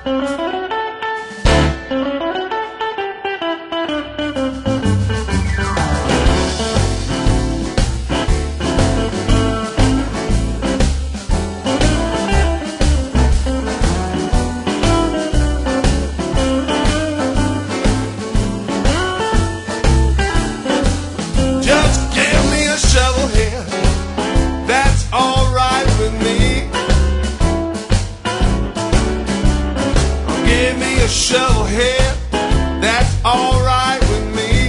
A shovel head, that's alright with me.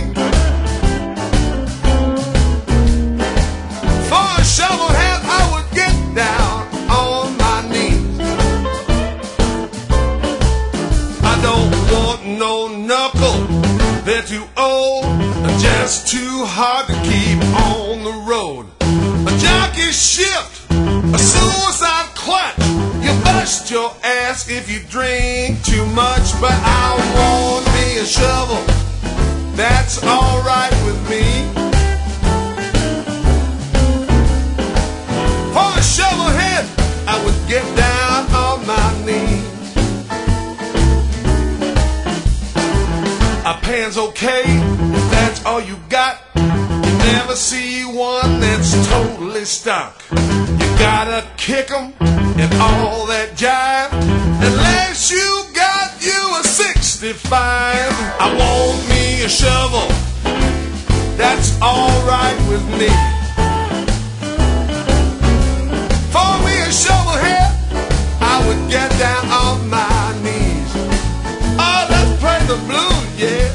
For a shovel head, I would get down on my knees. I don't want no knuckle, they're too old, just too hard to keep on the road. A jockey shift, a suicide clutch. You bust your ass if you drink too much, but I want me a shovel, that's alright with me. For a shovel head, I would get down on my knees. A pan's okay, if that's all you got. You never see one that's totally stuck. You gotta kick 'em and all that jive, unless you got you a 65. I want me a shovel, that's alright with me. For me a shovel head, I would get down on my knees. Oh, let's play the blues, yeah.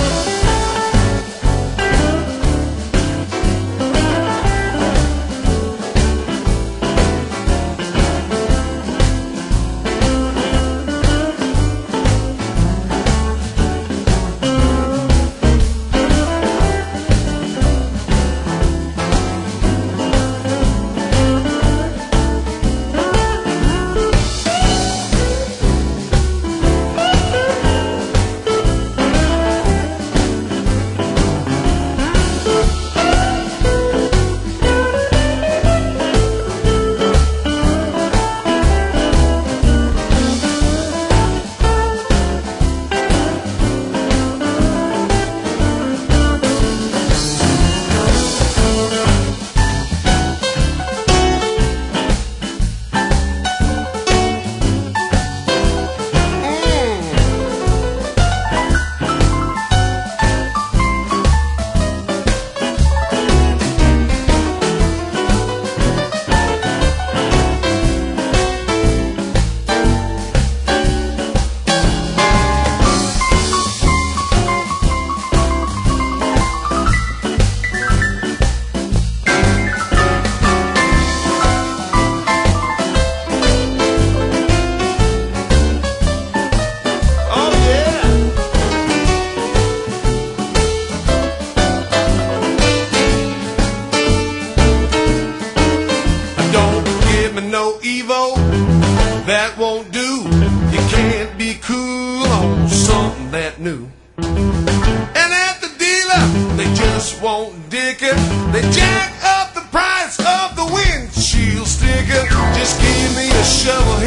No Evo, that won't do. You can't be cool on something that new. And at the dealer, they just won't dick it. They jack up the price of the windshield sticker. Just give me a shovel